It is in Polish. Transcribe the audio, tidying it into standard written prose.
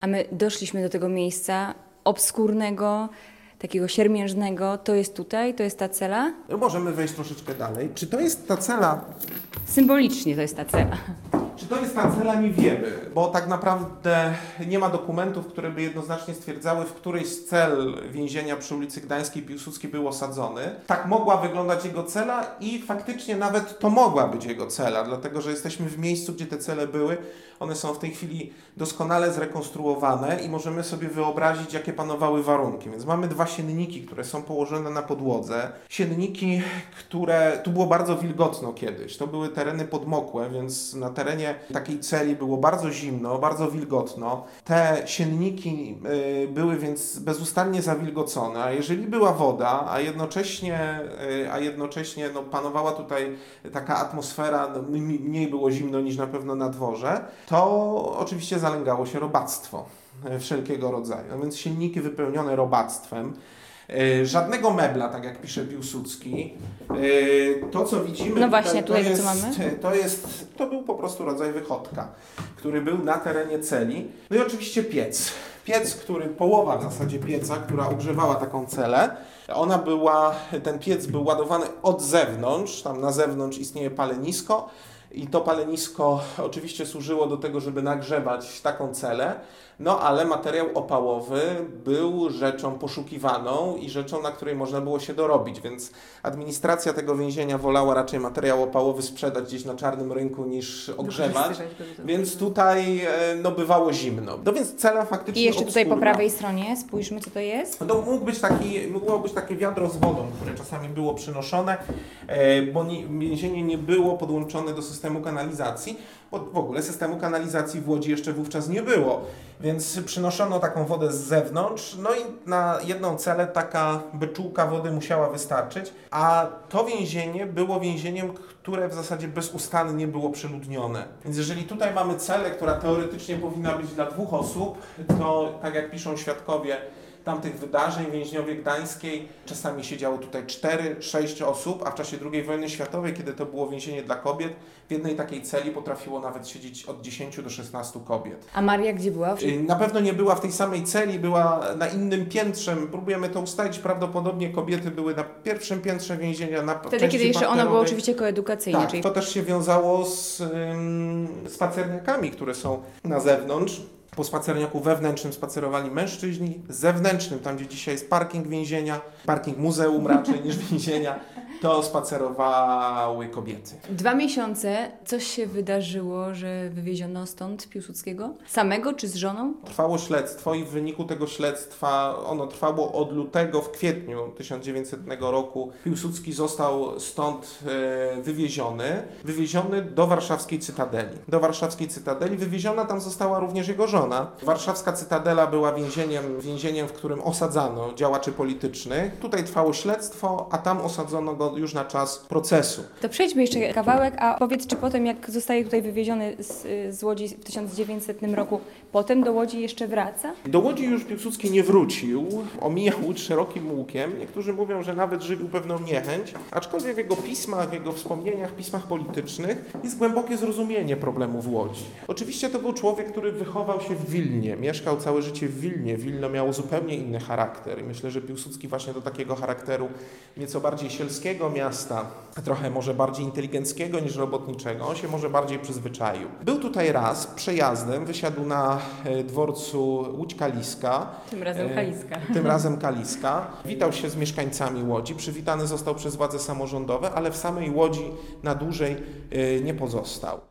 A my doszliśmy do tego miejsca obskurnego, takiego siermiężnego. To jest tutaj, to jest ta cela. Możemy wejść troszeczkę dalej. Czy to jest ta cela? Symbolicznie to jest ta cela. Czy to jest ta cela, nie wiemy, bo tak naprawdę nie ma dokumentów, które by jednoznacznie stwierdzały, w której z cel więzienia przy ulicy Gdańskiej Piłsudski był osadzony. Tak mogła wyglądać jego cela i faktycznie nawet to mogła być jego cela, dlatego że jesteśmy w miejscu, gdzie te cele były. One są w tej chwili doskonale zrekonstruowane i możemy sobie wyobrazić, jakie panowały warunki. Więc mamy dwa sienniki, które są położone na podłodze. Sienniki, które... Tu było bardzo wilgotno kiedyś. To były tereny podmokłe, więc na terenie takiej celi było bardzo zimno, bardzo wilgotno. Te sienniki były więc bezustannie zawilgocone, a jeżeli była woda, a jednocześnie panowała tutaj taka atmosfera, mniej było zimno niż na pewno na dworze, to oczywiście zalęgało się robactwo wszelkiego rodzaju. No więc sienniki wypełnione robactwem. Żadnego mebla, tak jak pisze Piłsudski. To, co widzimy no właśnie, tutaj co mamy? To był po prostu rodzaj wychodka, który był na terenie celi. No i oczywiście piec. Piec, połowa w zasadzie pieca, która ogrzewała taką celę. Ten piec był ładowany od zewnątrz, tam na zewnątrz istnieje palenisko. I to palenisko oczywiście służyło do tego, żeby nagrzewać taką celę, no ale materiał opałowy był rzeczą poszukiwaną i rzeczą, na której można było się dorobić, więc administracja tego więzienia wolała raczej materiał opałowy sprzedać gdzieś na czarnym rynku niż ogrzewać, więc tutaj bywało zimno. No więc cela faktycznie I jeszcze tutaj obskurna. Po prawej stronie, spójrzmy co to jest. No, mogło być takie wiadro z wodą, które czasami było przynoszone, bo więzienie nie było podłączone do systemu kanalizacji, bo w ogóle systemu kanalizacji w Łodzi jeszcze wówczas nie było, więc przynoszono taką wodę z zewnątrz, no i na jedną celę taka beczułka wody musiała wystarczyć, a to więzienie było więzieniem, które w zasadzie bezustannie było przeludnione. Więc jeżeli tutaj mamy celę, która teoretycznie powinna być dla 2 osób, to tak jak piszą świadkowie tamtych wydarzeń w Więźniowie Gdańskiej, czasami siedziało tutaj 4-6 osób, a w czasie II wojny światowej, kiedy to było więzienie dla kobiet, w jednej takiej celi potrafiło nawet siedzieć od 10 do 16 kobiet. A Maria gdzie była? Na pewno nie była w tej samej celi, była na innym piętrze. Próbujemy to ustalić, prawdopodobnie kobiety były na pierwszym piętrze więzienia, na Wtedy, kiedy jeszcze ono było oczywiście koedukacyjne. Tak, czyli... to też się wiązało z spacerniakami, które są na zewnątrz. Po spacerniaku wewnętrznym spacerowali mężczyźni, zewnętrznym, tam gdzie dzisiaj jest parking więzienia, parking muzeum raczej niż więzienia, to spacerowały kobiety. 2 miesiące, coś się wydarzyło, że wywieziono stąd Piłsudskiego? Samego czy z żoną? Trwało śledztwo i w wyniku tego śledztwa, ono trwało od lutego, w kwietniu 1900 roku, Piłsudski został stąd wywieziony do warszawskiej Cytadeli. Do warszawskiej Cytadeli wywieziona tam została również jego żona. Warszawska Cytadela była więzieniem, w którym osadzano działaczy politycznych. Tutaj trwało śledztwo, a tam osadzono go już na czas procesu. To przejdźmy jeszcze kawałek, a powiedz, czy potem jak zostaje tutaj wywieziony z Łodzi w 1900 roku, potem do Łodzi jeszcze wraca? Do Łodzi już Piłsudski nie wrócił, omijał Łódź szerokim łukiem. Niektórzy mówią, że nawet żywił pewną niechęć, aczkolwiek w jego pismach, w jego wspomnieniach, pismach politycznych jest głębokie zrozumienie problemu w Łodzi. Oczywiście to był człowiek, który wychował się w Wilnie, mieszkał całe życie w Wilnie. Wilno miało zupełnie inny charakter i myślę, że Piłsudski właśnie do takiego charakteru nieco bardziej sielskiego miasta, trochę może bardziej inteligenckiego niż robotniczego, on się może bardziej przyzwyczaił. Był tutaj raz przejazdem, wysiadł na dworcu Łódź Kaliska. Tym razem Kaliska. Witał się z mieszkańcami Łodzi, przywitany został przez władze samorządowe, ale w samej Łodzi na dłużej nie pozostał.